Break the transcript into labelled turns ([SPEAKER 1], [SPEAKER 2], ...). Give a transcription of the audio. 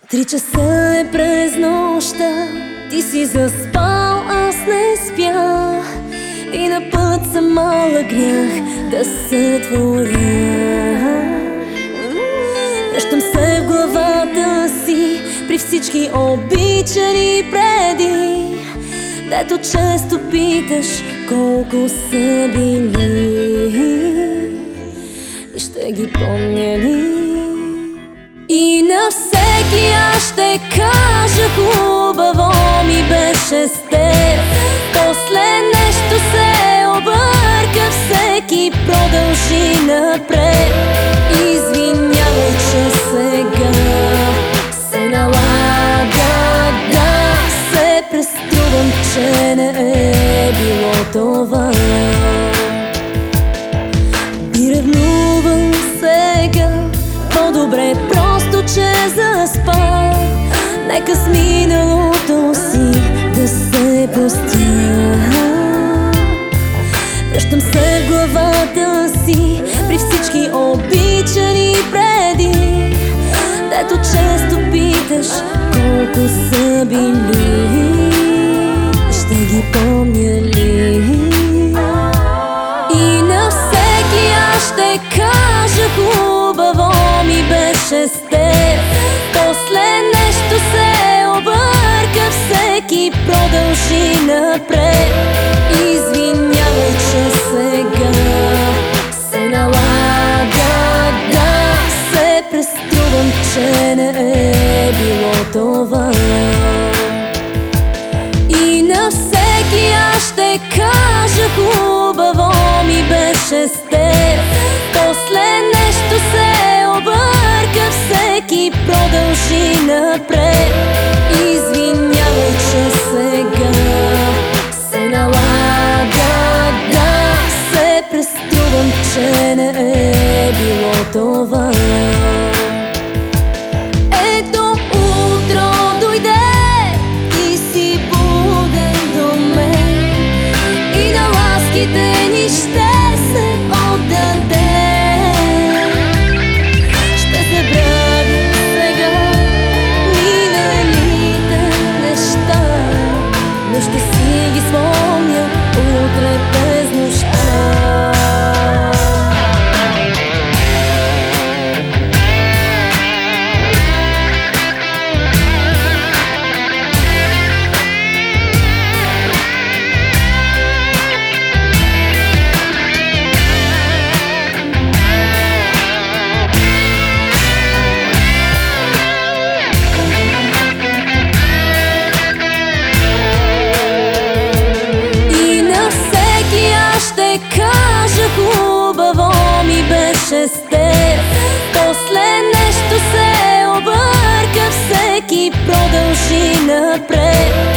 [SPEAKER 1] 3 часа е през нощта, ти си заспал, аз не спя. И на път съм малък грях да се творя. Връщам се в главата си при всички обичани преди, дето често питаш колко са били и ще ги помня ли. И на всеки аз ще кажа: хубаво ми беше с теб. После нещо се обърка, всеки продължи напред. Извинявай, че сега се налага да се преструвам, че не е било това. И ревнувам сега, по-добре просто, че заспа. Нека с миналото си да се простя. Връщам се в главата си при всички обичани преди, дето често питаш колко са били, ще ги помня ли. И на всеки аз ще кажа: хубаво ми беше с теб. После нещо се обърка, всеки продължи напред. Извинявай, че сега се налага да се преструвам, че не е било това. И на всеки аз ще кажа: хубаво ми беше с теб. После нещо се обърка, всеки продължи напред. Извинявай, че сега се налага да се преструвам, че не е било това. Ето утро дойде, ти си буден до мен и на ласките ни ще се отдаде. Ще забравим сега миналите неща, но ще си ги спомня утре през нощта. Ще кажа: хубаво ми беше с теб. После нещо се обърка, всеки продължи напред.